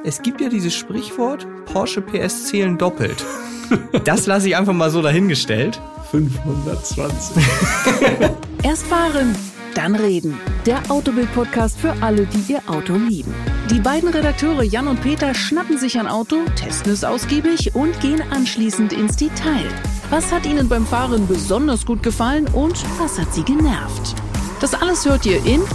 Es gibt ja dieses Sprichwort, Porsche PS zählen doppelt. Das lasse ich einfach mal so dahingestellt. 520. Erst fahren, dann reden. Der Autobild-Podcast für alle, die ihr Auto lieben. Die beiden Redakteure Jan und Peter schnappen sich ein Auto, testen es ausgiebig und gehen anschließend ins Detail. Was hat ihnen beim Fahren besonders gut gefallen und was hat sie genervt? Das alles hört ihr in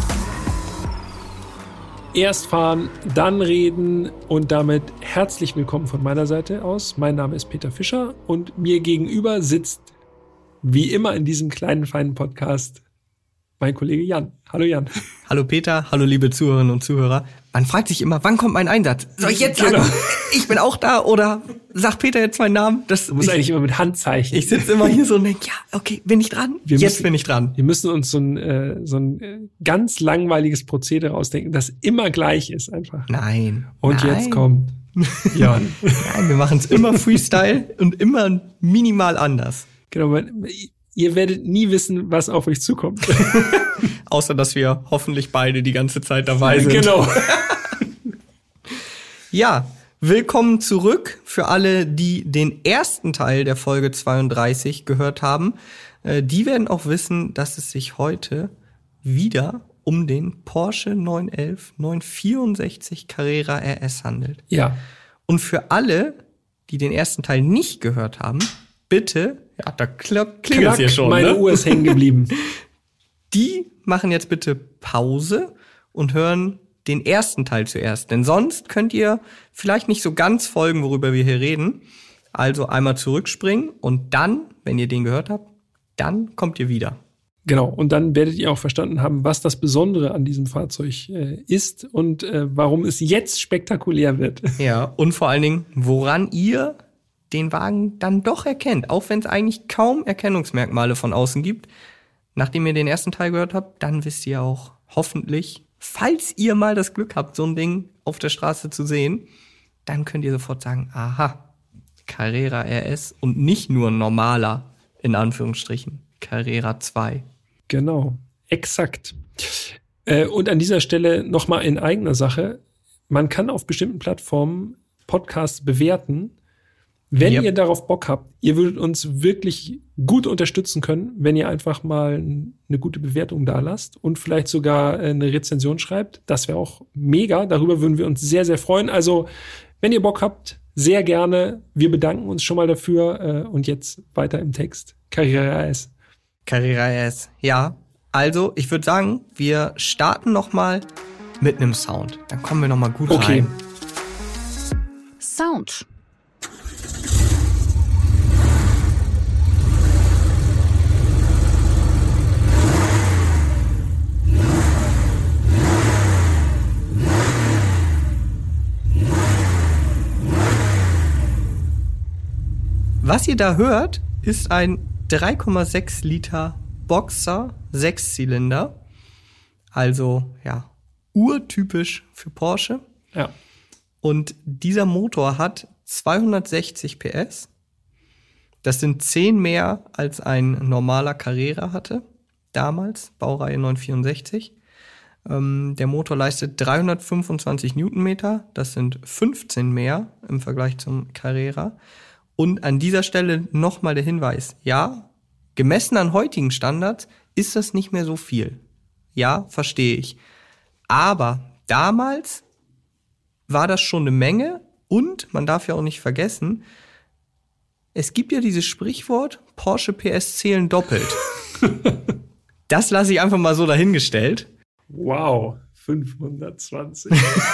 Erst fahren, dann reden und damit herzlich willkommen von meiner Seite aus. Mein Name ist Peter Fischer und mir gegenüber sitzt, wie immer in diesem kleinen, feinen Podcast, mein Kollege Jan. Hallo Jan. Hallo Peter, hallo liebe Zuhörerinnen und Zuhörer. Man fragt sich immer, wann kommt mein Einsatz? Soll ich jetzt sagen, ich bin auch da oder sagt Peter jetzt meinen Namen? Du musst eigentlich immer mit Handzeichen. Ich sitze immer hier so und denke, ja, okay, bin ich dran? Jetzt bin ich dran. Wir müssen uns so ein ganz langweiliges Prozedere ausdenken, das immer gleich ist einfach. Nein. Und jetzt kommt Jan. Nein, wir machen es immer Freestyle und immer minimal anders. Genau, ihr werdet nie wissen, was auf euch zukommt. Außer, dass wir hoffentlich beide die ganze Zeit dabei sind. Genau. Ja, willkommen zurück für alle, die den ersten Teil der Folge 32 gehört haben. Die werden auch wissen, dass es sich heute wieder um den Porsche 911 964 Carrera RS handelt. Ja. Und für alle, die den ersten Teil nicht gehört haben, bitte, ja, da klingt es hier schon, meine Uhr ist hängen geblieben. Die machen jetzt bitte Pause und hören den ersten Teil zuerst. Denn sonst könnt ihr vielleicht nicht so ganz folgen, worüber wir hier reden. Also einmal zurückspringen und dann, wenn ihr den gehört habt, dann kommt ihr wieder. Genau, und dann werdet ihr auch verstanden haben, was das Besondere an diesem Fahrzeug ist und warum es jetzt spektakulär wird. Ja, und vor allen Dingen, woran ihr den Wagen dann doch erkennt, auch wenn es eigentlich kaum Erkennungsmerkmale von außen gibt. Nachdem ihr den ersten Teil gehört habt, dann wisst ihr auch hoffentlich, falls ihr mal das Glück habt, so ein Ding auf der Straße zu sehen, dann könnt ihr sofort sagen, aha, Carrera RS und nicht nur ein normaler, in Anführungsstrichen, Carrera 2. Genau, exakt. Und an dieser Stelle nochmal in eigener Sache, man kann auf bestimmten Plattformen Podcasts bewerten. Wenn ihr darauf Bock habt, ihr würdet uns wirklich gut unterstützen können, wenn ihr einfach mal eine gute Bewertung da lasst und vielleicht sogar eine Rezension schreibt. Das wäre auch mega. Darüber würden wir uns sehr, sehr freuen. Also, wenn ihr Bock habt, sehr gerne. Wir bedanken uns schon mal dafür. Und jetzt weiter im Text. Carrera RS. Carrera RS, ja. Also, ich würde sagen, wir starten noch mal mit einem Sound. Dann kommen wir noch mal gut rein. Sound. Was ihr da hört, ist ein 3,6 Liter Boxer 6-Zylinder. Also, ja, urtypisch für Porsche. Ja. Und dieser Motor hat 260 PS. Das sind 10 mehr, als ein normaler Carrera hatte. Damals, Baureihe 964. Der Motor leistet 325 Newtonmeter. Das sind 15 mehr im Vergleich zum Carrera. Und an dieser Stelle nochmal der Hinweis, ja, gemessen an heutigen Standards ist das nicht mehr so viel. Ja, verstehe ich. Aber damals war das schon eine Menge und man darf ja auch nicht vergessen, es gibt ja dieses Sprichwort, Porsche PS zählen doppelt. Das lasse ich einfach mal so dahingestellt. Wow, 520.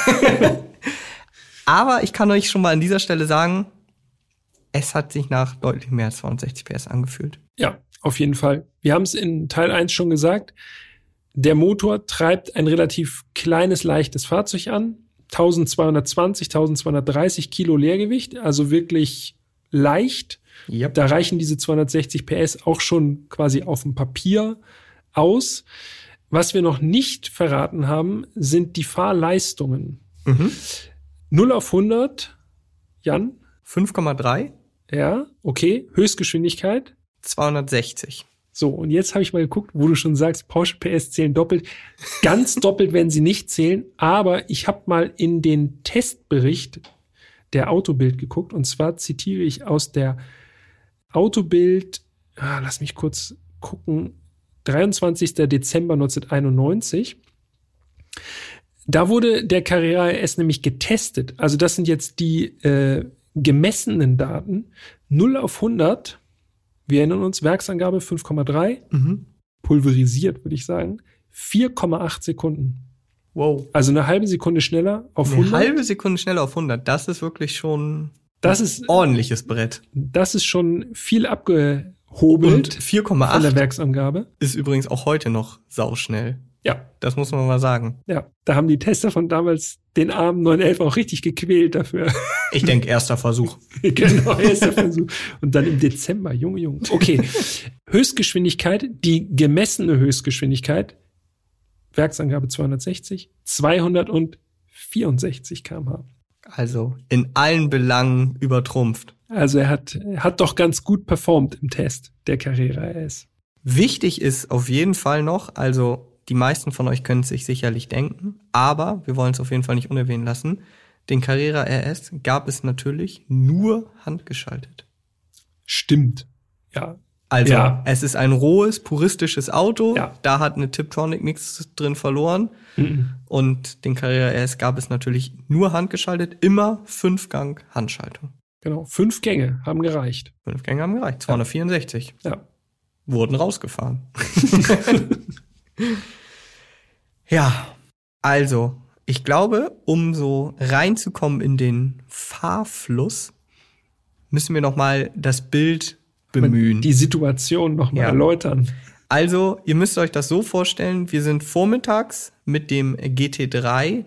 Aber ich kann euch schon mal an dieser Stelle sagen, es hat sich nach deutlich mehr als 260 PS angefühlt. Ja, auf jeden Fall. Wir haben es in Teil 1 schon gesagt. Der Motor treibt ein relativ kleines, leichtes Fahrzeug an. 1220, 1230 Kilo Leergewicht, also wirklich leicht. Yep. Da reichen diese 260 PS auch schon quasi auf dem Papier aus. Was wir noch nicht verraten haben, sind die Fahrleistungen. 0 auf 100, Jan? 5,3. Ja, okay. Höchstgeschwindigkeit? 260. So, und jetzt habe ich mal geguckt, wo du schon sagst, Porsche PS zählen doppelt. Ganz doppelt werden sie nicht zählen, aber ich habe mal in den Testbericht der Autobild geguckt, und zwar zitiere ich aus der Autobild, lass mich kurz gucken, 23. Dezember 1991. Da wurde der Carrera RS nämlich getestet. Also das sind jetzt die gemessenen Daten. 0 auf 100, wir erinnern uns, Werksangabe 5,3, pulverisiert, würde ich sagen, 4,8 Sekunden. Wow. Also eine halbe Sekunde schneller auf 100. Eine halbe Sekunde schneller auf 100, das ist wirklich schon das ist ein ordentliches Brett. Das ist schon viel abgehobelt Und von der 4,8 Werksangabe. ist übrigens auch heute noch sauschnell. Ja. Das muss man mal sagen. Ja, da haben die Tester von damals den armen 911 auch richtig gequält dafür. Ich denke, erster Versuch. Genau, erster Versuch. Und dann im Dezember, Junge. Okay, Höchstgeschwindigkeit, die gemessene Höchstgeschwindigkeit, Werksangabe 260, 264 km/h. Also in allen Belangen übertrumpft. Also er hat doch ganz gut performt im Test, der Carrera RS. Wichtig ist auf jeden Fall noch, also die meisten von euch können es sich sicherlich denken, aber wir wollen es auf jeden Fall nicht unerwähnen lassen, den Carrera RS gab es natürlich nur handgeschaltet. Stimmt, ja. Also ja. Es ist ein rohes, puristisches Auto, ja. Da hat eine Tiptronic nichts drin verloren. Und den Carrera RS gab es natürlich nur handgeschaltet, immer 5-Gang Handschaltung. Genau, 5 Gänge haben gereicht. 5 Gänge haben gereicht, 264. Ja. Wurden rausgefahren. Ja, also, ich glaube, um so reinzukommen in den Fahrfluss, müssen wir noch mal das Bild bemühen. Die Situation noch mal erläutern. Also, ihr müsst euch das so vorstellen, wir sind vormittags mit dem GT3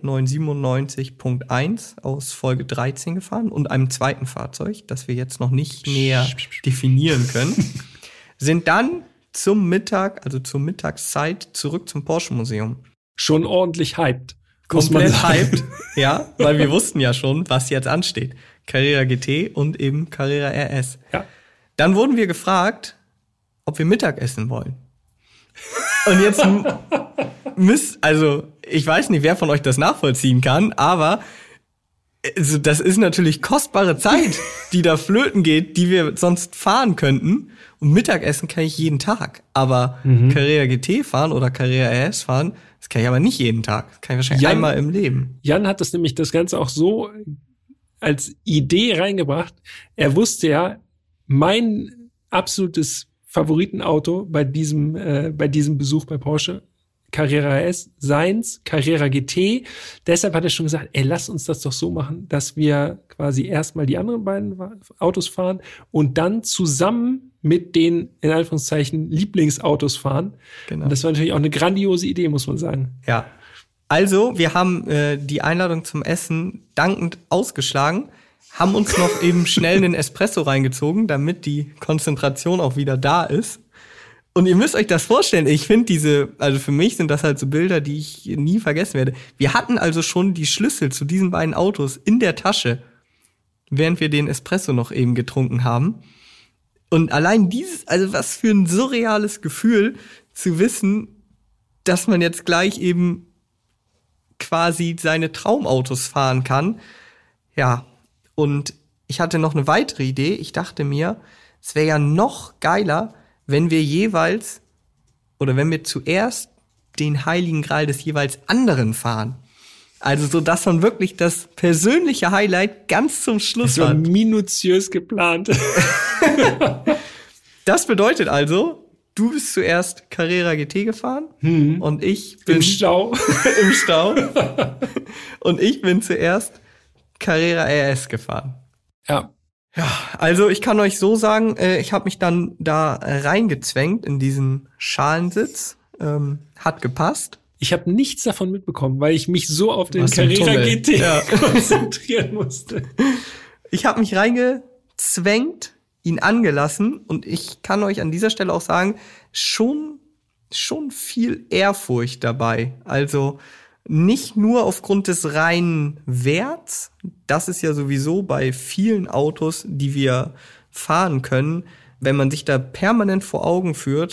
997.1 aus Folge 13 gefahren und einem zweiten Fahrzeug, das wir jetzt noch nicht näher definieren können, sind dann zum Mittag, also zur Mittagszeit, zurück zum Porsche-Museum. Schon ordentlich hyped. Komplett hyped, ja, weil wir wussten ja schon, was jetzt ansteht. Carrera GT und eben Carrera RS. Ja. Dann wurden wir gefragt, ob wir Mittag essen wollen. Und jetzt also ich weiß nicht, wer von euch das nachvollziehen kann, aber also das ist natürlich kostbare Zeit, die da flöten geht, die wir sonst fahren könnten. Und Mittagessen kann ich jeden Tag. Aber Carrera GT fahren oder Carrera RS fahren, das kann ich aber nicht jeden Tag. Das kann ich wahrscheinlich einmal im Leben. Jan hat das Ganze auch so als Idee reingebracht. Er wusste ja, mein absolutes Favoritenauto bei diesem Besuch bei Porsche, Carrera RS, seins, Carrera GT. Deshalb hat er schon gesagt, lass uns das doch so machen, dass wir quasi erstmal die anderen beiden Autos fahren und dann zusammen mit den, in Anführungszeichen, Lieblingsautos fahren. Genau. Und das war natürlich auch eine grandiose Idee, muss man sagen. Ja. Also, wir haben die Einladung zum Essen dankend ausgeschlagen, haben uns noch eben schnell einen Espresso reingezogen, damit die Konzentration auch wieder da ist. Und ihr müsst euch das vorstellen, ich finde also für mich sind das halt so Bilder, die ich nie vergessen werde. Wir hatten also schon die Schlüssel zu diesen beiden Autos in der Tasche, während wir den Espresso noch eben getrunken haben. Und allein also was für ein surreales Gefühl zu wissen, dass man jetzt gleich eben quasi seine Traumautos fahren kann. Ja, und ich hatte noch eine weitere Idee. Ich dachte mir, es wäre ja noch geiler, wenn wir zuerst den Heiligen Gral des jeweils anderen fahren. Also so, dass man wirklich das persönliche Highlight ganz zum Schluss hat. So minutiös geplant. Das bedeutet also, du bist zuerst Carrera GT gefahren und ich bin im Stau. im Stau. Und ich bin zuerst Carrera RS gefahren. Ja. Ja, also ich kann euch so sagen, ich habe mich dann da reingezwängt in diesen Schalensitz. Hat gepasst. Ich habe nichts davon mitbekommen, weil ich mich so auf den Carrera GT konzentrieren musste. Ich habe mich reingezwängt, ihn angelassen und ich kann euch an dieser Stelle auch sagen, schon viel Ehrfurcht dabei. Also nicht nur aufgrund des reinen Werts, das ist ja sowieso bei vielen Autos, die wir fahren können, wenn man sich da permanent vor Augen führt,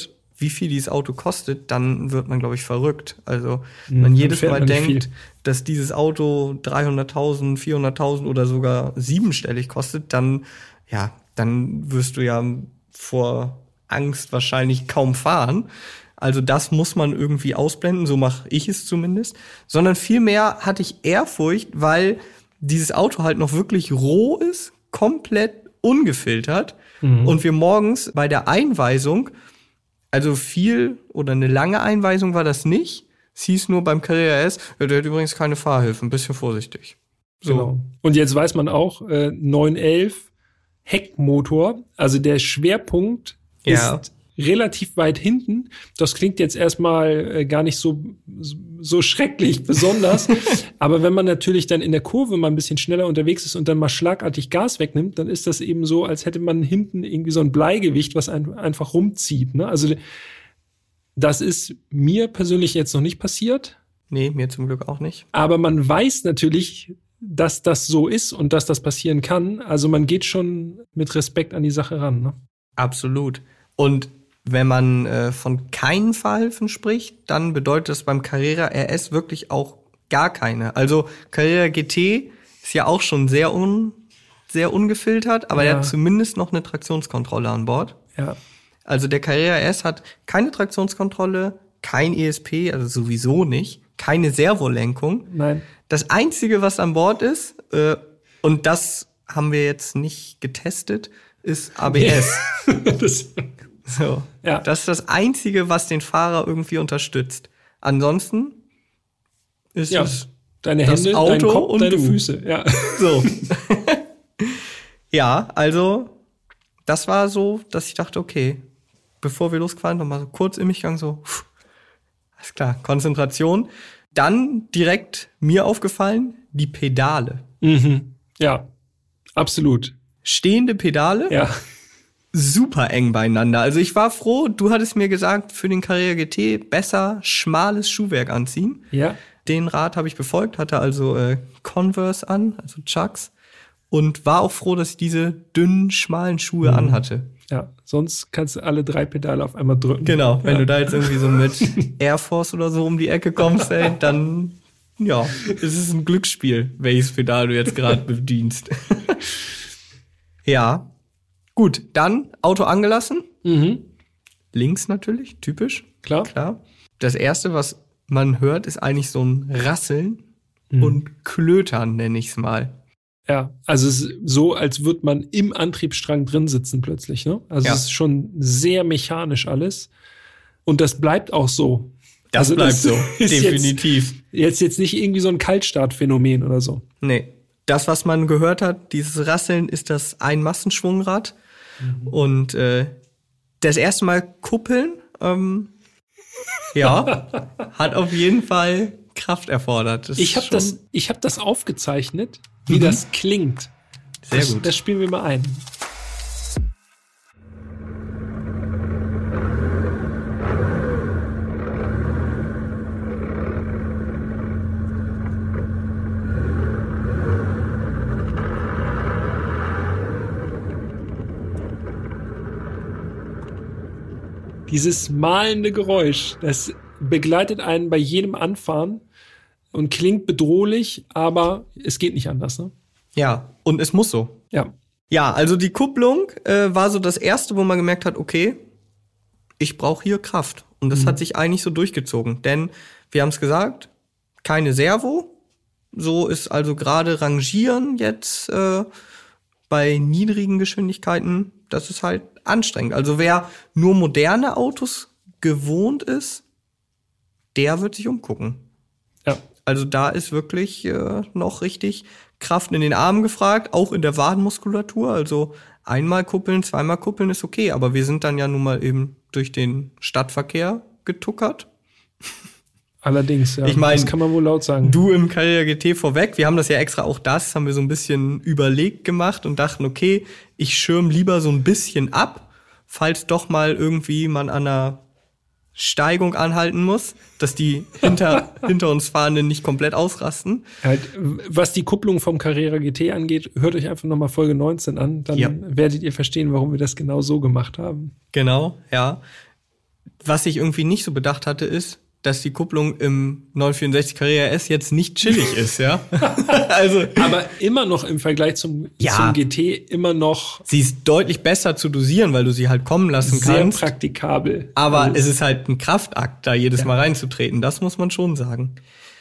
wie viel dieses Auto kostet, dann wird man, glaube ich, verrückt. Also, wenn man jedes Mal denkt, dass dieses Auto 300.000, 400.000 oder sogar siebenstellig kostet, dann wirst du ja vor Angst wahrscheinlich kaum fahren. Also das muss man irgendwie ausblenden, so mache ich es zumindest. Sondern vielmehr hatte ich Ehrfurcht, weil dieses Auto halt noch wirklich roh ist, komplett ungefiltert. Und wir morgens bei der Einweisung, also viel oder eine lange Einweisung war das nicht. Es hieß nur beim Carrera S, der hat übrigens keine Fahrhilfe, ein bisschen vorsichtig. So. Genau. Und jetzt weiß man auch, 911 Heckmotor, also der Schwerpunkt ist relativ weit hinten. Das klingt jetzt erstmal gar nicht so schrecklich besonders. Aber wenn man natürlich dann in der Kurve mal ein bisschen schneller unterwegs ist und dann mal schlagartig Gas wegnimmt, dann ist das eben so, als hätte man hinten irgendwie so ein Bleigewicht, was einfach rumzieht. Ne? Also das ist mir persönlich jetzt noch nicht passiert. Nee, mir zum Glück auch nicht. Aber man weiß natürlich, dass das so ist und dass das passieren kann. Also man geht schon mit Respekt an die Sache ran. Ne? Absolut. Und wenn man von keinen Fahrhilfen spricht, dann bedeutet das beim Carrera RS wirklich auch gar keine. Also Carrera GT ist ja auch schon sehr ungefiltert, aber der hat zumindest noch eine Traktionskontrolle an Bord. Ja. Also der Carrera RS hat keine Traktionskontrolle, kein ESP, also sowieso nicht, keine Servolenkung. Nein. Das Einzige, was an Bord ist, und das haben wir jetzt nicht getestet, ist ABS. So. Ja. Das ist das Einzige, was den Fahrer irgendwie unterstützt. Ansonsten ist es deine Hände, das Auto dein Kopf, und deine du. Füße. Ja. So. Ja, also das war so, dass ich dachte, okay, bevor wir losgefahren, noch mal so kurz in mich gegangen, so, alles klar, Konzentration. Dann direkt mir aufgefallen, die Pedale. Mhm. Ja, absolut. Stehende Pedale. Ja. Super eng beieinander. Also ich war froh, du hattest mir gesagt, für den Carrera GT besser schmales Schuhwerk anziehen. Ja. Den Rat habe ich befolgt, hatte also Converse an, also Chucks. Und war auch froh, dass ich diese dünnen, schmalen Schuhe anhatte. Ja, sonst kannst du alle 3 Pedale auf einmal drücken. Genau, wenn du da jetzt irgendwie so mit Air Force oder so um die Ecke kommst, ey, dann ist es ein Glücksspiel, welches Pedal du jetzt gerade bedienst. Ja. Gut, dann Auto angelassen. Links natürlich, typisch. Klar. Das Erste, was man hört, ist eigentlich so ein Rasseln und Klötern, nenne ich es mal. Ja, also es ist so, als würde man im Antriebsstrang drin sitzen plötzlich. Ne? Also es ist schon sehr mechanisch alles. Und das bleibt auch so. Das bleibt so, definitiv. Jetzt nicht irgendwie so ein Kaltstartphänomen oder so. Nee. Das, was man gehört hat, dieses Rasseln, ist das Einmassenschwungrad. Und das erste Mal kuppeln, hat auf jeden Fall Kraft erfordert. Ich hab das aufgezeichnet, wie das klingt. Sehr gut. Das spielen wir mal ein. Dieses malende Geräusch, das begleitet einen bei jedem Anfahren und klingt bedrohlich, aber es geht nicht anders, ne? Ja, und es muss so. Ja. Ja, also die Kupplung war so das Erste, wo man gemerkt hat, okay, ich brauche hier Kraft. Und das hat sich eigentlich so durchgezogen. Denn, wir haben es gesagt, keine Servo. So ist also gerade Rangieren jetzt bei niedrigen Geschwindigkeiten, das ist halt anstrengend. Also wer nur moderne Autos gewohnt ist, der wird sich umgucken. Ja. Also da ist wirklich noch richtig Kraft in den Armen gefragt, auch in der Wadenmuskulatur. Also einmal kuppeln, zweimal kuppeln ist okay, aber wir sind dann ja nun mal eben durch den Stadtverkehr getuckert. Allerdings, ja. Ich meine, das kann man wohl laut sagen. Du im Carrera GT vorweg, wir haben das ja extra auch haben wir so ein bisschen überlegt gemacht und dachten, okay, ich schirm lieber so ein bisschen ab, falls doch mal irgendwie man an einer Steigung anhalten muss, dass die hinter uns Fahrenden nicht komplett ausrasten. Halt, was die Kupplung vom Carrera GT angeht, hört euch einfach nochmal Folge 19 an, dann werdet ihr verstehen, warum wir das genau so gemacht haben. Genau, ja. was ich irgendwie nicht so bedacht hatte, ist, dass die Kupplung im 964 Carrera S jetzt nicht chillig ist, ja. Also, aber immer noch im Vergleich zum GT immer noch. Sie ist deutlich besser zu dosieren, weil du sie halt kommen lassen kannst. Sehr praktikabel. Aber es ist halt ein Kraftakt, da jedes Mal reinzutreten. Das muss man schon sagen.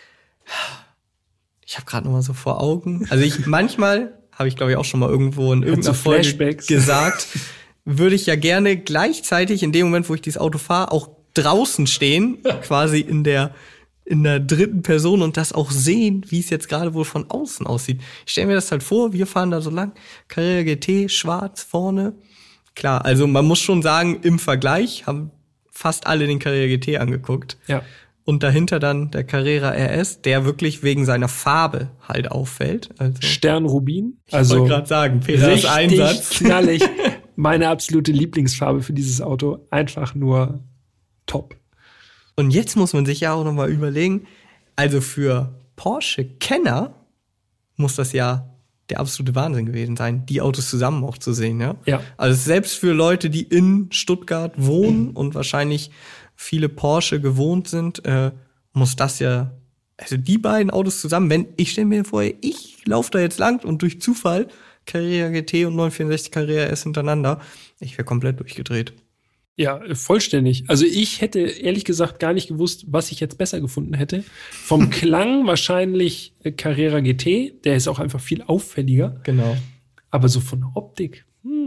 Ich habe gerade noch mal so vor Augen. Also manchmal habe ich, glaube ich, auch schon mal irgendwo in irgendeiner Folge gesagt, würde ich ja gerne gleichzeitig in dem Moment, wo ich dieses Auto fahre, auch draußen stehen, quasi in der dritten Person und das auch sehen, wie es jetzt gerade wohl von außen aussieht. Ich stelle mir das halt vor, wir fahren da so lang, Carrera GT, schwarz vorne. Klar, also man muss schon sagen, im Vergleich haben fast alle den Carrera GT angeguckt. Ja. Und dahinter dann der Carrera RS, der wirklich wegen seiner Farbe halt auffällt. Also, Sternrubin. Ich wollte gerade sagen, Peters Einsatz. Knallig. Meine absolute Lieblingsfarbe für dieses Auto. Einfach nur top. Und jetzt muss man sich ja auch noch mal überlegen, also für Porsche-Kenner muss das ja der absolute Wahnsinn gewesen sein, die Autos zusammen auch zu sehen, ja? Ja. Also selbst für Leute, die in Stuttgart wohnen und wahrscheinlich viele Porsche gewohnt sind, muss das ja, also die beiden Autos zusammen, ich stelle mir vor, ich laufe da jetzt lang und durch Zufall Carrera GT und 964 Carrera S hintereinander, ich wäre komplett durchgedreht. Ja, vollständig. Also ich hätte ehrlich gesagt gar nicht gewusst, was ich jetzt besser gefunden hätte. Vom Klang wahrscheinlich Carrera GT, der ist auch einfach viel auffälliger. Genau. Aber so von der Optik,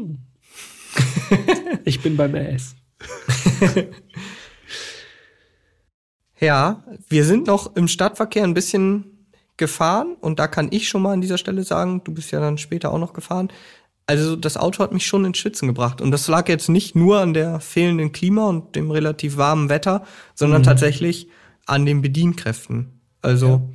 ich bin beim RS. Ja, wir sind noch im Stadtverkehr ein bisschen gefahren und da kann ich schon mal an dieser Stelle sagen, du bist ja dann später auch noch gefahren. Also das Auto hat mich schon ins Schwitzen gebracht. Und das lag jetzt nicht nur an der fehlenden Klima und dem relativ warmen Wetter, sondern tatsächlich an den Bedienkräften. Also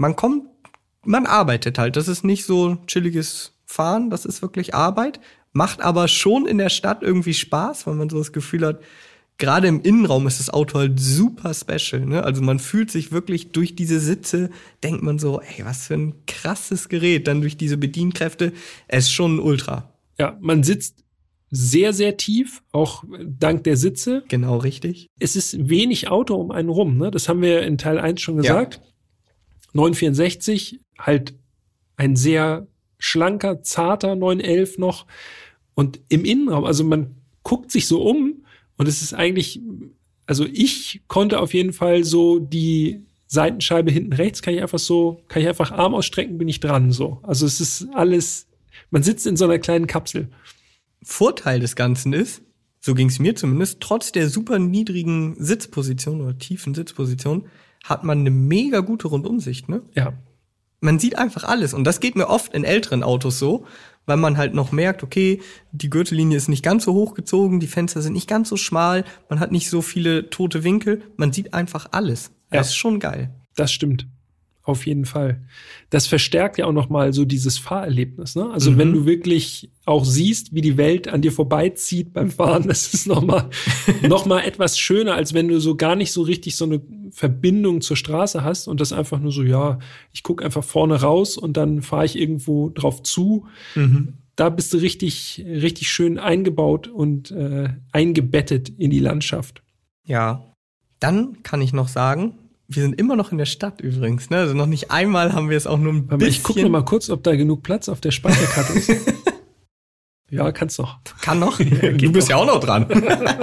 man arbeitet halt. Das ist nicht so chilliges Fahren, das ist wirklich Arbeit. Macht aber schon in der Stadt irgendwie Spaß, weil man so das Gefühl hat, gerade im Innenraum ist das Auto halt super special, ne? Also man fühlt sich wirklich durch diese Sitze, denkt man so, ey, was für ein krasses Gerät, dann durch diese Bedienkräfte, es ist schon ein Ultra. Ja, man sitzt sehr, sehr tief, auch dank der Sitze. Genau, richtig. Es ist wenig Auto um einen rum, ne? Das haben wir in Teil 1 schon gesagt. Ja. 964, halt ein sehr schlanker, zarter 911 noch. Und im Innenraum, also man guckt sich so um, und es ist eigentlich, also ich konnte auf jeden Fall so die Seitenscheibe hinten rechts, kann ich einfach Arm ausstrecken, bin ich dran, so. Also es ist alles, man sitzt in so einer kleinen Kapsel. Vorteil des Ganzen ist, so ging es mir zumindest, trotz der super niedrigen Sitzposition oder tiefen Sitzposition, hat man eine mega gute Rundumsicht, ne? Ja. Man sieht einfach alles und das geht mir oft in älteren Autos so, weil man halt noch merkt, okay, die Gürtellinie ist nicht ganz so hoch gezogen, die Fenster sind nicht ganz so schmal, man hat nicht so viele tote Winkel, man sieht einfach alles. Das ist schon geil. Das stimmt. Auf jeden Fall. Das verstärkt ja auch noch mal so dieses Fahrerlebnis, ne? Also wenn du wirklich auch siehst, wie die Welt an dir vorbeizieht beim Fahren, das ist noch mal etwas schöner, als wenn du so gar nicht so richtig so eine Verbindung zur Straße hast und das einfach nur so, ja, ich gucke einfach vorne raus und dann fahre ich irgendwo drauf zu. Da bist du richtig, richtig schön eingebaut und eingebettet in die Landschaft. Ja, dann kann ich noch sagen, wir sind immer noch in der Stadt übrigens, ne? Also noch nicht einmal haben wir es auch nur ein bisschen. Ich gucke noch mal kurz, ob da genug Platz auf der Speicherkarte ist. Ja, kann's noch. Kann noch? Du bist ja auch noch dran.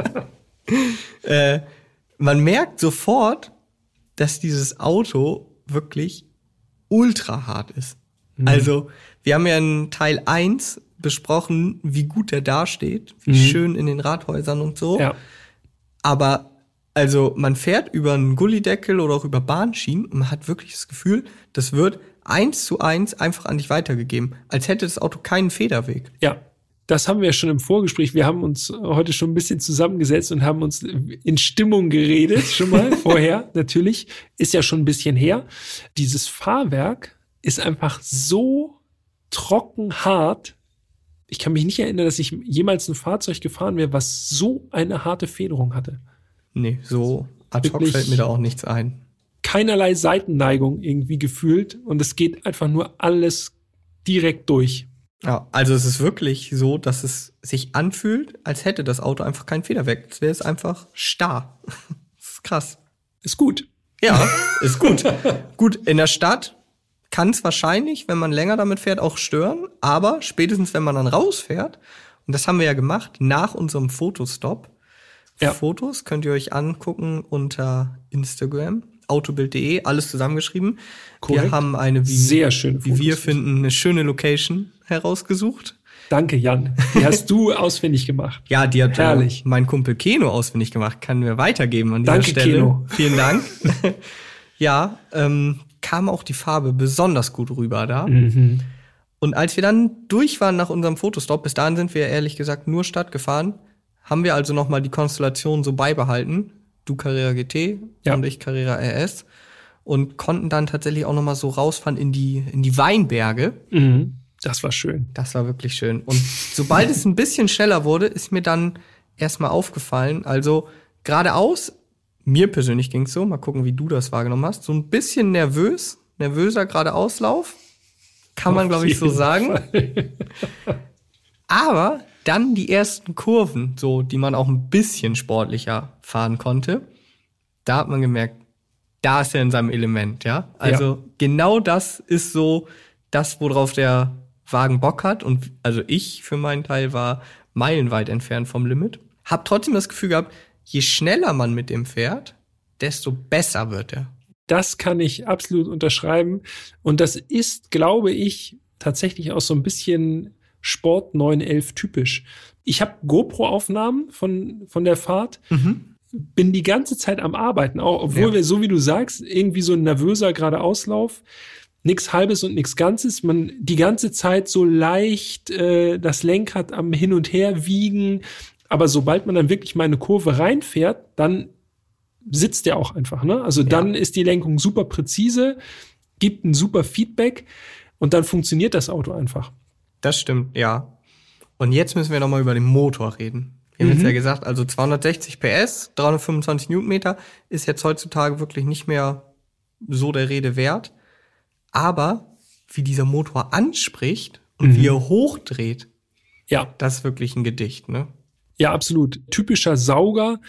Man merkt sofort, dass dieses Auto wirklich ultra hart ist. Also, wir haben ja in Teil 1 besprochen, wie gut der dasteht, wie schön in den Rathäusern und so. Ja. Aber also man fährt über einen Gullydeckel oder auch über Bahnschienen und man hat wirklich das Gefühl, das wird 1:1 einfach an dich weitergegeben, als hätte das Auto keinen Federweg. Ja, das haben wir schon im Vorgespräch. Wir haben uns heute schon ein bisschen zusammengesetzt und haben uns in Stimmung geredet, schon mal vorher natürlich. Ist ja schon ein bisschen her. Dieses Fahrwerk ist einfach so trocken hart. Ich kann mich nicht erinnern, dass ich jemals ein Fahrzeug gefahren wäre, was so eine harte Federung hatte. Nee, so ad hoc fällt mir da auch nichts ein. Keinerlei Seitenneigung irgendwie gefühlt und es geht einfach nur alles direkt durch. Ja, also es ist wirklich so, dass es sich anfühlt, als hätte das Auto einfach kein Federwerk. Es wäre es einfach starr. Das ist krass. Ist gut. Ja, ist gut. Gut, in der Stadt kann es wahrscheinlich, wenn man länger damit fährt, auch stören. Aber spätestens, wenn man dann rausfährt, und das haben wir ja gemacht, nach unserem Fotostop. Ja. Fotos könnt ihr euch angucken unter Instagram, autobild.de, alles zusammengeschrieben. Korrekt. Wir haben eine, sehr schöne Fotos, wie wir finden, eine schöne Location herausgesucht. Danke, Jan. Die hast du ausfindig gemacht. Ja, die hat mein Kumpel Keno ausfindig gemacht. Kann mir weitergeben an dieser Danke, Stelle. Keno. Vielen Dank. Ja, kam auch die Farbe besonders gut rüber da. Mhm. Und als wir dann durch waren nach unserem Fotostop, bis dahin sind wir ehrlich gesagt nur Stadt gefahren, haben wir also nochmal die Konstellation so beibehalten. Du Carrera GT und ich Carrera RS. Und konnten dann tatsächlich auch nochmal so rausfahren in die Weinberge. Mhm. Das war schön. Das war wirklich schön. Und sobald es ein bisschen schneller wurde, ist mir dann erstmal aufgefallen, also geradeaus, mir persönlich ging's so, mal gucken, wie du das wahrgenommen hast, so ein bisschen nervöser geradeauslauf, kann man, glaube ich, so sagen. Aber dann die ersten Kurven, so, die man auch ein bisschen sportlicher fahren konnte, da hat man gemerkt, da ist er in seinem Element, ja. Also genau das ist so das, worauf der Wagen Bock hat. Und also ich für meinen Teil war meilenweit entfernt vom Limit. Hab trotzdem das Gefühl gehabt, je schneller man mit dem fährt, desto besser wird er. Das kann ich absolut unterschreiben. Und das ist, glaube ich, tatsächlich auch so ein bisschen Sport 911 typisch. Ich habe GoPro-Aufnahmen von der Fahrt. Mhm. Bin die ganze Zeit am Arbeiten, auch obwohl wir, so wie du sagst, irgendwie so ein nervöser Geradeauslauf, nichts Halbes und nichts Ganzes, man die ganze Zeit so leicht das Lenkrad am Hin und Her wiegen, aber sobald man dann wirklich mal eine Kurve reinfährt, dann sitzt der auch einfach, ne? Also dann ist die Lenkung super präzise, gibt ein super Feedback und dann funktioniert das Auto einfach. Das stimmt, ja. Und jetzt müssen wir noch mal über den Motor reden. Wir haben jetzt ja gesagt, also 260 PS, 325 Newtonmeter ist jetzt heutzutage wirklich nicht mehr so der Rede wert. Aber wie dieser Motor anspricht und wie er hochdreht, das ist wirklich ein Gedicht, ne? Ja, absolut. Typischer Sauger,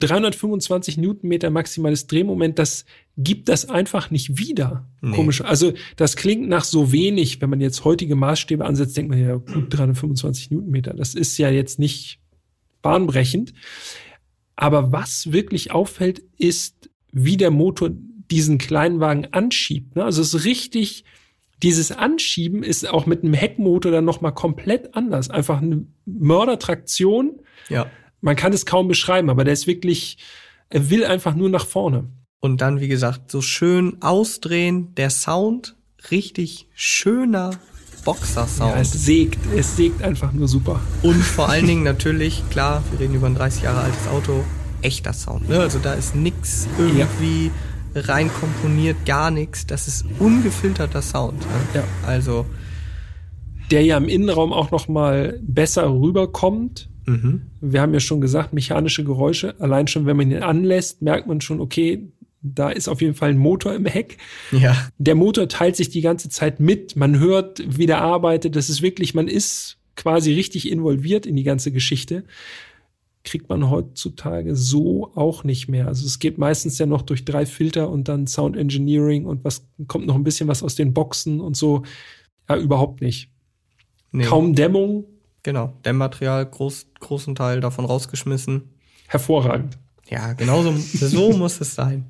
325 Newtonmeter maximales Drehmoment, das gibt das einfach nicht wieder. Nee. Komisch. Also das klingt nach so wenig, wenn man jetzt heutige Maßstäbe ansetzt, denkt man ja, gut, 325 Newtonmeter, das ist ja jetzt nicht bahnbrechend. Aber was wirklich auffällt, ist, wie der Motor diesen Kleinwagen anschiebt. Also es ist richtig, dieses Anschieben ist auch mit einem Heckmotor dann nochmal komplett anders. Einfach eine Mördertraktion. Ja. Man kann es kaum beschreiben, aber der ist wirklich, er will einfach nur nach vorne. Und dann, wie gesagt, so schön ausdrehen, der Sound, richtig schöner Boxer-Sound. Ja, es sägt einfach nur super. Und vor allen Dingen natürlich, klar, wir reden über ein 30 Jahre altes Auto, echter Sound, ne? Also da ist nix irgendwie rein komponiert, gar nichts. Das ist ungefilterter Sound. Ne? Ja. Also der ja im Innenraum auch noch mal besser rüberkommt. Mhm. Wir haben ja schon gesagt, mechanische Geräusche. Allein schon, wenn man ihn anlässt, merkt man schon, okay, da ist auf jeden Fall ein Motor im Heck. Ja. Der Motor teilt sich die ganze Zeit mit. Man hört, wie der arbeitet. Das ist wirklich, man ist quasi richtig involviert in die ganze Geschichte. Kriegt man heutzutage so auch nicht mehr. Also es geht meistens ja noch durch 3 Filter und dann Sound Engineering und was kommt noch ein bisschen was aus den Boxen und so. Ja, überhaupt nicht. Nee. Kaum Dämmung. Genau, Dämmmaterial, großen Teil davon rausgeschmissen. Hervorragend. Ja, genau so muss es sein.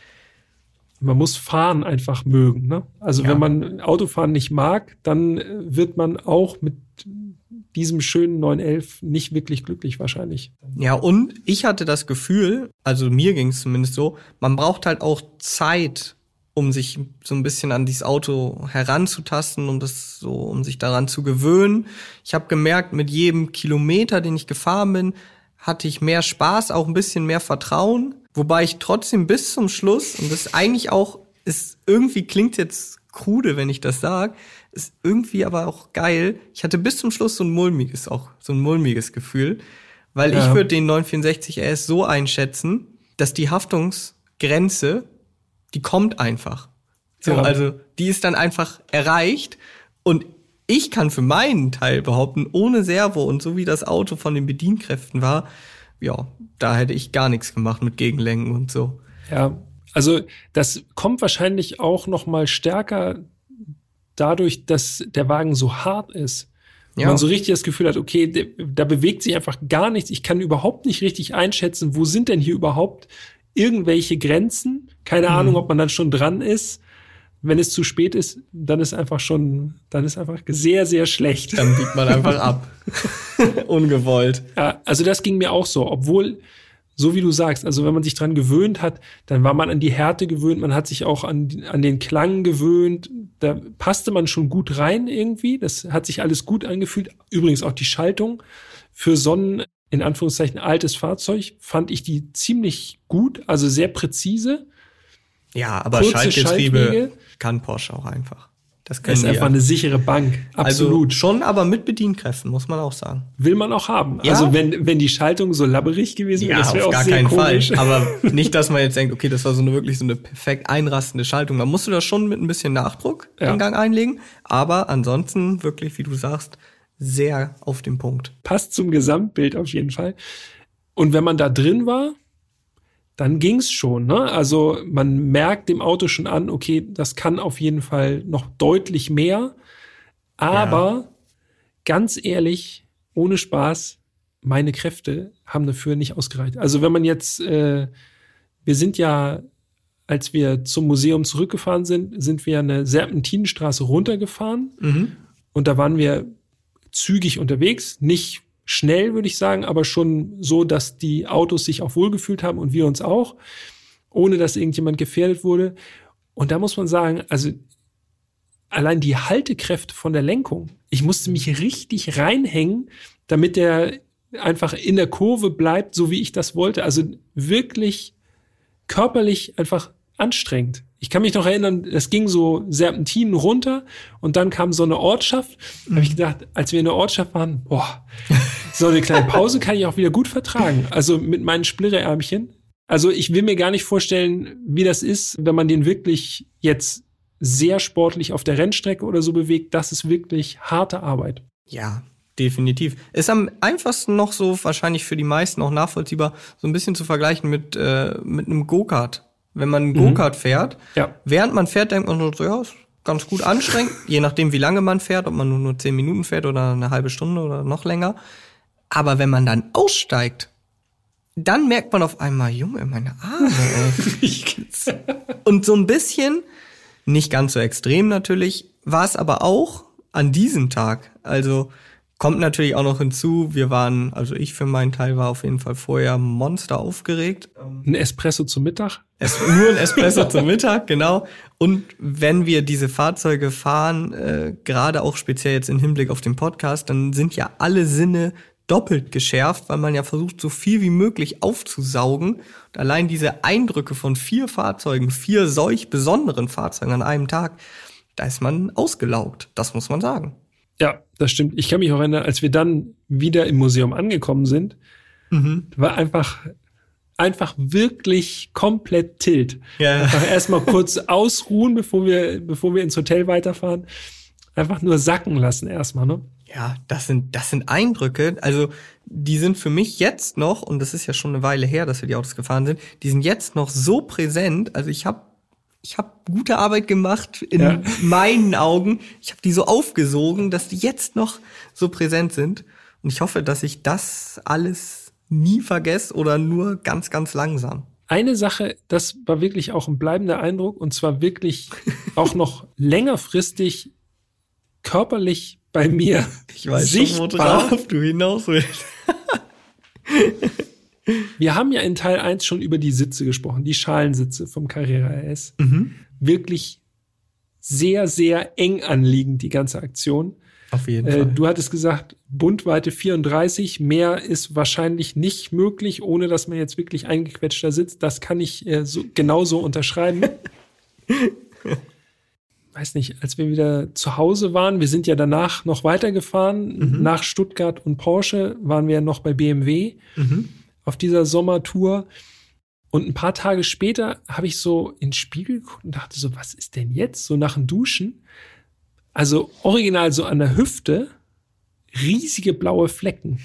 Man muss Fahren einfach mögen, ne? Also wenn man Autofahren nicht mag, dann wird man auch mit diesem schönen 911 nicht wirklich glücklich wahrscheinlich. Ja, und ich hatte das Gefühl, also mir ging es zumindest so, man braucht halt auch Zeit, um sich so ein bisschen an dieses Auto heranzutasten, um sich daran zu gewöhnen. Ich habe gemerkt, mit jedem Kilometer, den ich gefahren bin, hatte ich mehr Spaß, auch ein bisschen mehr Vertrauen. Wobei ich trotzdem bis zum Schluss, und das eigentlich auch, ist irgendwie klingt jetzt krude, wenn ich das sage, ist irgendwie aber auch geil. Ich hatte bis zum Schluss so ein mulmiges Gefühl, weil ich würde den 964 RS so einschätzen, dass die Haftungsgrenze, die kommt einfach. So, also die ist dann einfach erreicht und ich kann für meinen Teil behaupten, ohne Servo und so wie das Auto von den Bedienkräften war, ja, da hätte ich gar nichts gemacht mit Gegenlenken und so. Ja, also das kommt wahrscheinlich auch noch mal stärker dadurch, dass der Wagen so hart ist. Ja. Man so richtig das Gefühl hat, okay, da bewegt sich einfach gar nichts. Ich kann überhaupt nicht richtig einschätzen, wo sind denn hier überhaupt irgendwelche Grenzen? Keine Ahnung, ob man dann schon dran ist. Wenn es zu spät ist, dann ist einfach sehr, sehr schlecht. Dann biegt man einfach ab. Ungewollt. Ja, also das ging mir auch so, obwohl, so wie du sagst, also wenn man sich dran gewöhnt hat, dann war man an die Härte gewöhnt, man hat sich auch an den Klang gewöhnt, da passte man schon gut rein irgendwie, das hat sich alles gut angefühlt. Übrigens auch die Schaltung für so ein, in Anführungszeichen, altes Fahrzeug, fand ich die ziemlich gut, also sehr präzise. Ja, aber Schaltgetriebe kann Porsche auch einfach. Das ist einfach eine sichere Bank. Absolut. Also schon, aber mit Bedienkräften, muss man auch sagen. Will man auch haben. Ja? Also wenn die Schaltung so labberig gewesen wäre, das wäre auch sehr komisch. Fall. Aber nicht, dass man jetzt denkt, okay, das war wirklich so eine perfekt einrastende Schaltung. Da musst du das schon mit ein bisschen Nachdruck den Gang einlegen. Aber ansonsten wirklich, wie du sagst, sehr auf den Punkt. Passt zum Gesamtbild auf jeden Fall. Und wenn man da drin war, dann ging's schon, ne? Also man merkt dem Auto schon an, okay, das kann auf jeden Fall noch deutlich mehr. Aber ganz ehrlich, ohne Spaß, meine Kräfte haben dafür nicht ausgereicht. Also wenn man jetzt, wir sind ja, als wir zum Museum zurückgefahren sind wir eine Serpentinenstraße runtergefahren. Und da waren wir zügig unterwegs, nicht schnell, würde ich sagen, aber schon so, dass die Autos sich auch wohlgefühlt haben und wir uns auch, ohne dass irgendjemand gefährdet wurde. Und da muss man sagen, also allein die Haltekräfte von der Lenkung, ich musste mich richtig reinhängen, damit der einfach in der Kurve bleibt, so wie ich das wollte. Also wirklich körperlich einfach anstrengend. Ich kann mich noch erinnern, es ging so Serpentinen runter und dann kam so eine Ortschaft. Da habe ich gedacht, als wir in der Ortschaft waren, so eine kleine Pause kann ich auch wieder gut vertragen. Also mit meinen Splitterärmchen. Also ich will mir gar nicht vorstellen, wie das ist, wenn man den wirklich jetzt sehr sportlich auf der Rennstrecke oder so bewegt. Das ist wirklich harte Arbeit. Ja, definitiv. Ist am einfachsten noch so, wahrscheinlich für die meisten auch nachvollziehbar, so ein bisschen zu vergleichen mit einem Go-Kart. Wenn man einen Go-Kart fährt, während man fährt, denkt man so, ja, ist ganz gut anstrengend, je nachdem, wie lange man fährt, ob man nur 10 Minuten fährt oder eine halbe Stunde oder noch länger. Aber wenn man dann aussteigt, dann merkt man auf einmal, Junge, meine Arme. Und so ein bisschen, nicht ganz so extrem natürlich, war es aber auch an diesem Tag. Also kommt natürlich auch noch hinzu, ich für meinen Teil war auf jeden Fall vorher monster aufgeregt. Ein Espresso zum Mittag? Nur ein Espresso zum Mittag, genau. Und wenn wir diese Fahrzeuge fahren, gerade auch speziell jetzt im Hinblick auf den Podcast, dann sind ja alle Sinne doppelt geschärft, weil man ja versucht, so viel wie möglich aufzusaugen. Und allein diese Eindrücke von 4 Fahrzeugen, 4 solch besonderen Fahrzeugen an einem Tag, da ist man ausgelaugt, das muss man sagen. Ja, das stimmt. Ich kann mich auch erinnern, als wir dann wieder im Museum angekommen sind, war einfach wirklich komplett tilt. Ja. Einfach erstmal kurz ausruhen, bevor wir ins Hotel weiterfahren. Einfach nur sacken lassen erstmal, ne? Ja, das sind Eindrücke. Also, die sind für mich jetzt noch, und das ist ja schon eine Weile her, dass wir die Autos gefahren sind, die sind jetzt noch so präsent. Also, ich hab gute Arbeit gemacht in meinen Augen. Ich habe die so aufgesogen, dass die jetzt noch so präsent sind. Und ich hoffe, dass ich das alles nie vergesse oder nur ganz, ganz langsam. Eine Sache, das war wirklich auch ein bleibender Eindruck, und zwar wirklich auch noch längerfristig körperlich bei mir ich weiß sichtbar. Schon, worauf du hinaus willst. Wir haben ja in Teil 1 schon über die Sitze gesprochen, die Schalensitze vom Carrera RS. Wirklich sehr, sehr eng anliegend, die ganze Aktion. Auf jeden Fall. Du hattest gesagt, Bundweite 34, mehr ist wahrscheinlich nicht möglich, ohne dass man jetzt wirklich eingequetscht da sitzt. Das kann ich genauso unterschreiben. Weiß nicht, als wir wieder zu Hause waren, wir sind ja danach noch weitergefahren, nach Stuttgart und Porsche waren wir noch bei BMW auf dieser Sommertour. Und ein paar Tage später habe ich so in den Spiegel geguckt und dachte so, was ist denn jetzt? So nach dem Duschen Also original so an der Hüfte riesige blaue Flecken.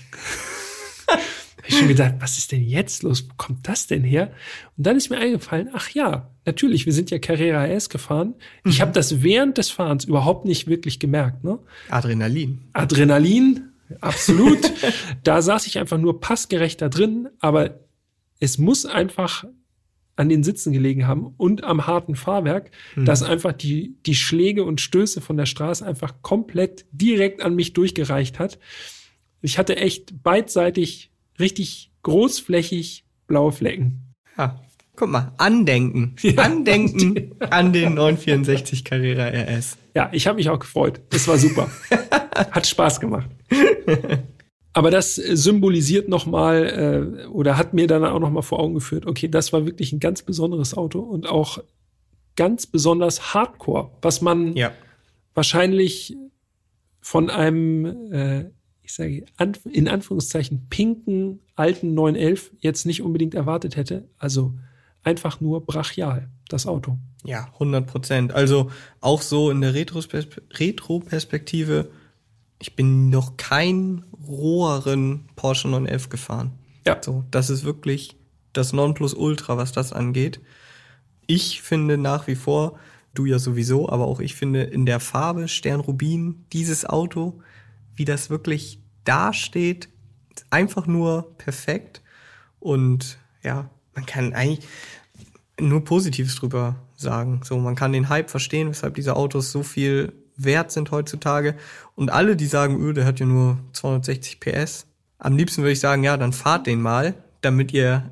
Hab ich schon gedacht, was ist denn jetzt los? Wo kommt das denn her? Und dann ist mir eingefallen, ach ja, natürlich, wir sind ja Carrera RS gefahren. Ich habe das während des Fahrens überhaupt nicht wirklich gemerkt. Ne? Adrenalin, absolut. Da saß ich einfach nur passgerecht da drin, aber es muss einfach an den Sitzen gelegen haben und am harten Fahrwerk, dass einfach die Schläge und Stöße von der Straße einfach komplett direkt an mich durchgereicht hat. Ich hatte echt beidseitig richtig großflächig blaue Flecken. Ja, guck mal, Andenken. Ja. Andenken an den 964 Carrera RS. Ja, ich habe mich auch gefreut. Das war super. Hat Spaß gemacht. Aber das symbolisiert nochmal oder hat mir dann auch nochmal vor Augen geführt, okay, das war wirklich ein ganz besonderes Auto und auch ganz besonders Hardcore, was man wahrscheinlich von einem, ich sage in Anführungszeichen, pinken alten 911 jetzt nicht unbedingt erwartet hätte. Also einfach nur brachial, das Auto. Ja, 100%. Also auch so in der Retro-Perspektive, ich bin noch kein roheren Porsche 911 gefahren. Ja. So, das ist wirklich das Nonplusultra, was das angeht. Ich finde nach wie vor, du ja sowieso, aber auch ich finde in der Farbe Sternrubin, dieses Auto, wie das wirklich dasteht, ist einfach nur perfekt. Und ja, man kann eigentlich nur Positives drüber sagen. So, man kann den Hype verstehen, weshalb diese Autos so viel wert sind heutzutage. Und alle, die sagen, der hat ja nur 260 PS, am liebsten würde ich sagen, ja, dann fahrt den mal, damit ihr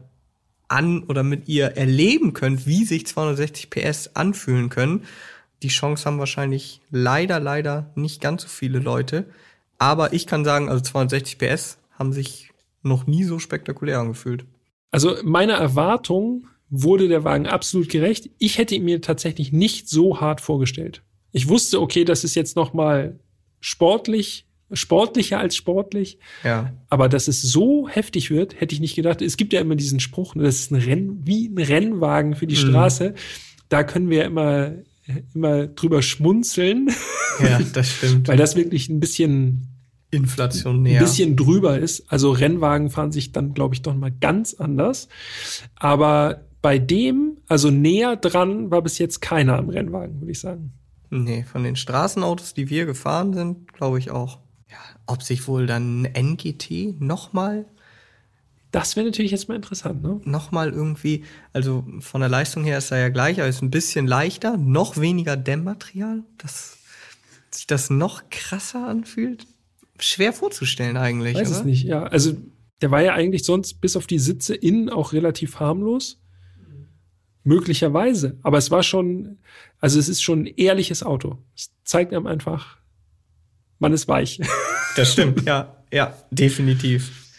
erleben könnt, wie sich 260 PS anfühlen können. Die Chance haben wahrscheinlich leider nicht ganz so viele Leute. Aber ich kann sagen, also 260 PS haben sich noch nie so spektakulär angefühlt. Also meiner Erwartung wurde der Wagen absolut gerecht. Ich hätte ihn mir tatsächlich nicht so hart vorgestellt. Ich wusste, okay, das ist jetzt noch mal sportlicher als sportlich. Ja. Aber dass es so heftig wird, hätte ich nicht gedacht. Es gibt ja immer diesen Spruch, das ist wie ein Rennwagen für die Straße. Da können wir immer drüber schmunzeln. Ja, das stimmt. Weil das wirklich ein bisschen inflationär. Ein bisschen drüber ist. Also Rennwagen fahren sich dann, glaube ich, doch mal ganz anders. Aber bei dem, also näher dran, war bis jetzt keiner am Rennwagen, würde ich sagen. Nee, von den Straßenautos, die wir gefahren sind, glaube ich auch. Ja, ob sich wohl dann ein NGT nochmal... Das wäre natürlich jetzt mal interessant, ne? Nochmal irgendwie, also von der Leistung her ist er ja gleich, aber ist ein bisschen leichter, noch weniger Dämmmaterial, dass sich das noch krasser anfühlt. Schwer vorzustellen eigentlich, Weiß oder? Es nicht, ja. Also der war ja eigentlich sonst bis auf die Sitze innen auch relativ harmlos. Möglicherweise. Aber es war schon, also es ist schon ein ehrliches Auto. Es zeigt einem einfach, man ist weich. Das stimmt, ja, definitiv.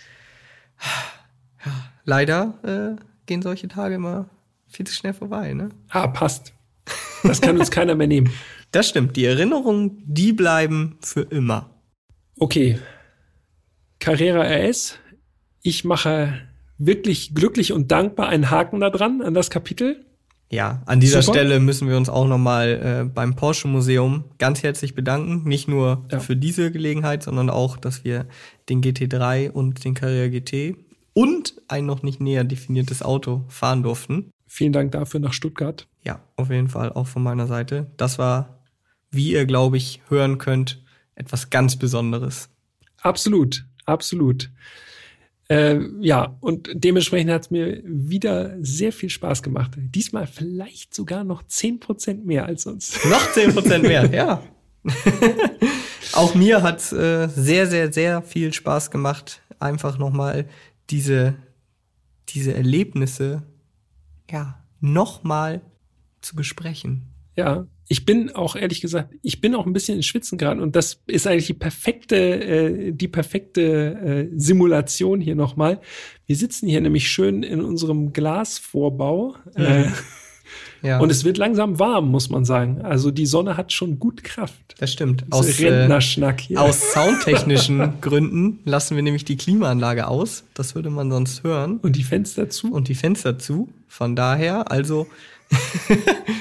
Ja, leider gehen solche Tage immer viel zu schnell vorbei, ne? Passt. Das kann uns keiner mehr nehmen. Das stimmt, die Erinnerungen, die bleiben für immer. Okay, Carrera RS. Ich mache wirklich glücklich und dankbar einen Haken da dran, an das Kapitel. Ja, an dieser Stelle müssen wir uns auch nochmal beim Porsche Museum ganz herzlich bedanken. Nicht nur für diese Gelegenheit, sondern auch, dass wir den GT3 und den Carrera GT und ein noch nicht näher definiertes Auto fahren durften. Vielen Dank dafür nach Stuttgart. Ja, auf jeden Fall auch von meiner Seite. Das war, wie ihr, glaube ich, hören könnt, etwas ganz Besonderes. Absolut. Und dementsprechend hat es mir wieder sehr viel Spaß gemacht. Diesmal vielleicht sogar noch 10% mehr als sonst. Noch 10% mehr, ja. Auch mir hat es sehr, sehr, sehr viel Spaß gemacht, einfach nochmal diese Erlebnisse nochmal zu besprechen. Ja, ich bin auch, ehrlich gesagt, ein bisschen ins Schwitzen geraten und das ist eigentlich die perfekte Simulation hier nochmal. Wir sitzen hier nämlich schön in unserem Glasvorbau und es wird langsam warm, muss man sagen. Also die Sonne hat schon gut Kraft. Das stimmt. Aus Rentnerschnack hier. Aus soundtechnischen Gründen lassen wir nämlich die Klimaanlage aus. Das würde man sonst hören. Und die Fenster zu. Von daher, also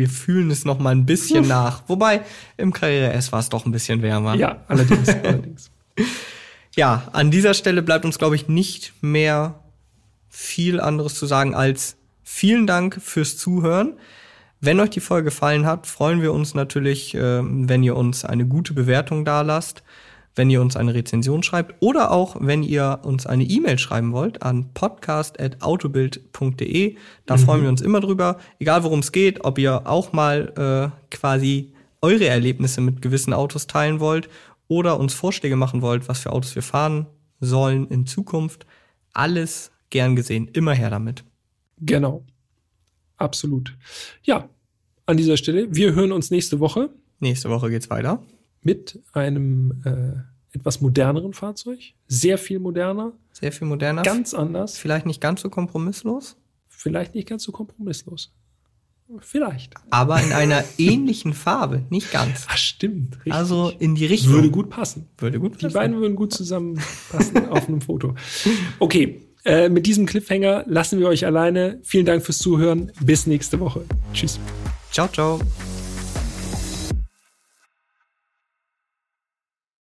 wir fühlen es noch mal ein bisschen nach. Wobei, im Carrera S war es doch ein bisschen wärmer. Ja, allerdings. Ja, an dieser Stelle bleibt uns, glaube ich, nicht mehr viel anderes zu sagen als vielen Dank fürs Zuhören. Wenn euch die Folge gefallen hat, freuen wir uns natürlich, wenn ihr uns eine gute Bewertung dalasst, wenn ihr uns eine Rezension schreibt oder auch, wenn ihr uns eine E-Mail schreiben wollt an podcast@autobild.de. Da freuen wir uns immer drüber. Egal, worum es geht, ob ihr auch mal quasi eure Erlebnisse mit gewissen Autos teilen wollt oder uns Vorschläge machen wollt, was für Autos wir fahren sollen in Zukunft. Alles gern gesehen. Immer her damit. Genau. Absolut. Ja, an dieser Stelle, wir hören uns nächste Woche. Nächste Woche geht's weiter. Mit einem etwas moderneren Fahrzeug. Sehr viel moderner. Sehr viel moderner. Ganz anders. Vielleicht nicht ganz so kompromisslos. Vielleicht nicht ganz so kompromisslos. Vielleicht. Aber in einer ähnlichen Farbe. Nicht ganz. Ach, stimmt. Richtig. Also in die Richtung. Würde gut passen. Die beiden würden gut zusammenpassen auf einem Foto. Okay, mit diesem Cliffhanger lassen wir euch alleine. Vielen Dank fürs Zuhören. Bis nächste Woche. Tschüss. Ciao, ciao.